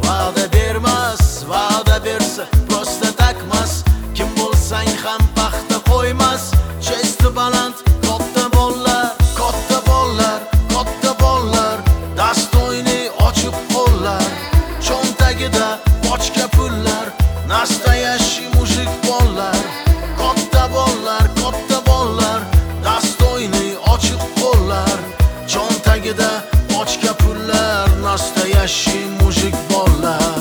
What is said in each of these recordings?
va'da bermas, va'da bersa prosta takmas. Kim bo'lsang ham paxta qo'ymas. Chesti baland katta bollar, katta bollar, katta bollar, dastoyni ochib qo'llar, cho'ntagida bochka pullar, nastoyashi mujik bollar, katta bollar, katta bollar, dastoyni ochib qo'llar, cho'ntagida bochka pullar, nastoyashi mujik bollar.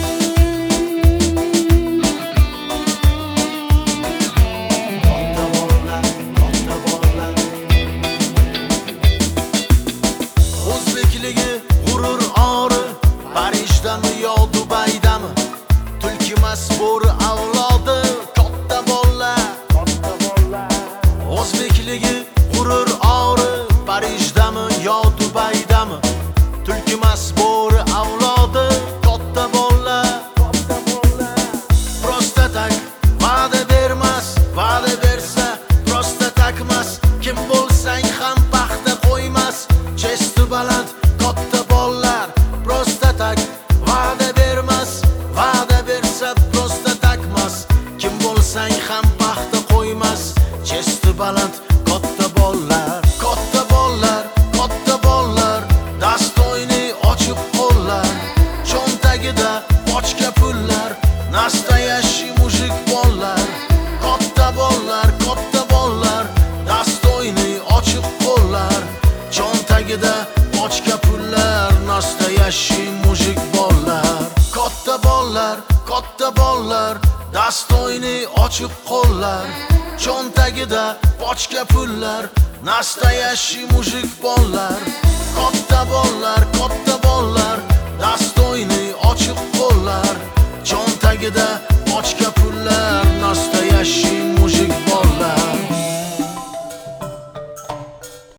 G'urur ori Parijdami yo Dubaydami, tulkimas bo'ri avlodi katta bollar. O'zbekligi g'urur ori Parijdami yo Dubaydami, tulkimas bo'ri avlodi katta bollar. Prosta tak, va'da bermas, va'da bersa prosta takmas. Kim bo'lsang ham paxta qo'ymas. Chesti baland katta bollar, prosta tak, va'da bermas, va'da bersa prosta takmas. Kim bo'lsang ham paxta qo'ymas. Chesti baland katta bollar, katta bollar, katta bollar, dastoyni ochib qo'llar, cho'ntagida bochka pullar, nastoyashi mujik bollar, katta bollar, katta bollar, dastoyni ochib qo'llar, cho'ntagida bochka pullar, nastoyashi mujik bollar. Katta bollar, katta bollar, dastoyni ochib qo'llar, cho'ntagida bochka pullar, nastoyashi mujik bollar. Katta bollar